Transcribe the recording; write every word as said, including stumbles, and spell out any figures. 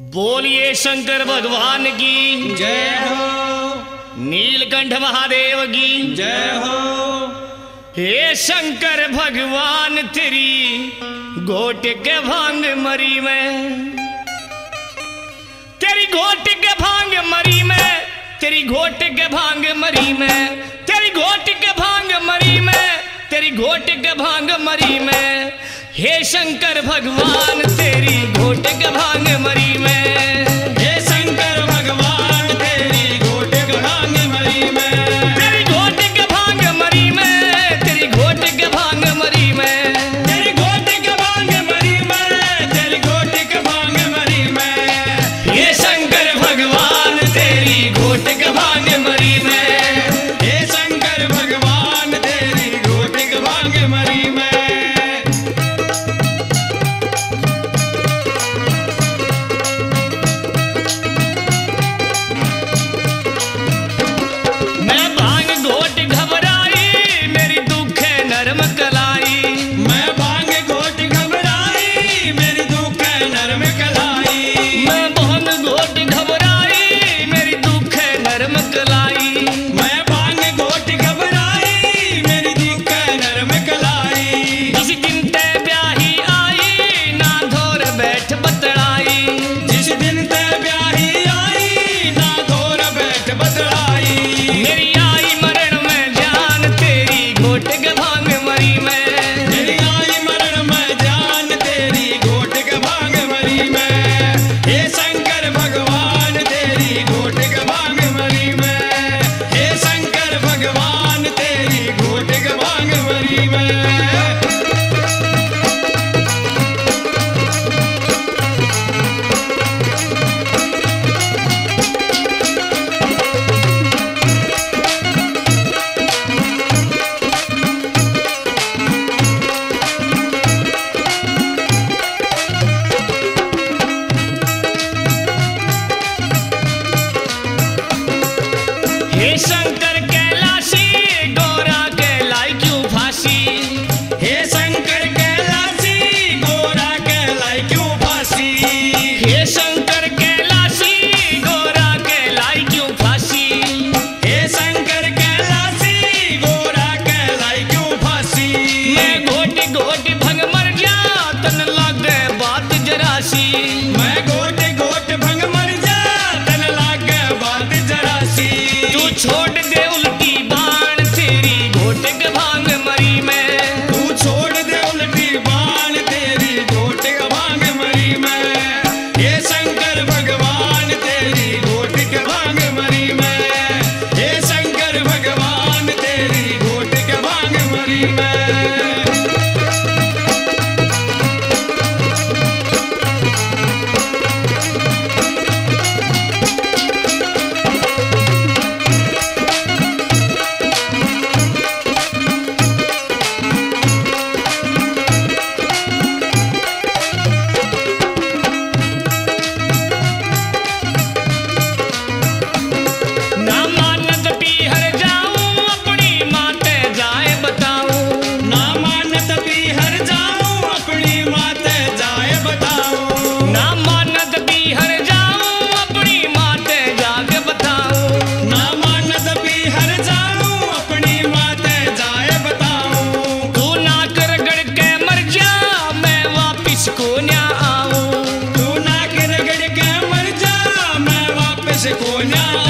बोलिए शंकर भगवान की जय हो। नीलकंठ महादेव की जय हो। हे शंकर भगवान तेरी घोट के भांग मरी में, तेरी घोट के भांग मरी में, तेरी घोट के भांग मरी में, तेरी घोट के भांग मरी में, तेरी घोट के भांग मरी में। हे शंकर भगवान तेरी घोट के भांग मरी में, हे शंकर भगवान तेरी घोट के भांग मरी में, तेरी घोट के भांग मरी में, तेरी घोट के भांग मरी में, तेरी घोट के भांग मरी में, तेरी घोट के भांग मरी में। हे शंकर भगवान तेरी घोट के भांग मरी में, हे शंकर भगवान तेरी घोट के भांग मरी में। मैं भांग घोट घबराई मेरी दुख है नरम कलाई, मैं भांग घोट घबराई मेरी दुख है नरम कलाई, मैं भांग घोट घबराई मेरी दुख है नरम कलाई। मैं भांग घोट घबराई मेरी दुख है नरम कलाई। जिस दिन ते ब्याही आई ना धोर बैठ बतड़ाई, जिस दिन ते ब्याही आई ना धोर बैठ बदलाई। मेरी आई मरण में जान तेरी घोट के भांग मरी में, मेरी आई मरण में जान तेरी घोट के भांग मरी में। हे शंकर भगवान तेरी घोट के भांग मरी में, हे शंकर भगवान तेरी घोट के भांग मरी में। हे शंकर कैलाशी गोरा कैलाई क्यों फांसी, हे शंकर कैलाशी गोरा कैलाई क्यों फांसी। हे शंकर कैलाशी गोरा कैलाई क्यों फांसी। हे शंकर कैलाशी गोरा कैलाई क्यों फांसी। मैं घोट घोट भंग मर जा तन लागे बात जरासी, मैं गोट गोट भंग मर जा तन लागे बात जरासी। तू छोड़ दे उल्टी बाण तेरी घोट के भांग मरी में, तू छोड़ दे उल्टी बाण तेरी घोट के भांग मरी में। हे शंकर भगवान तेरी घोट के भांग मरी में, हे शंकर भगवान तेरी घोट के भांग मरी में। ना मानत पीहर जाऊं अपनी माते जाए बताऊं, ना मानत पीहर जाऊं अपनी माते जाए बताऊं, ना मानत पीहर जाऊं अपनी माते जाके बताऊं। ना मानत पीहर जाऊं अपनी माते जाए बताऊं। तू नाक रगड़ के मर जा मैं वापिस को न्या आऊं, तू नाक रगड़ के मर जा मैं वापस को ना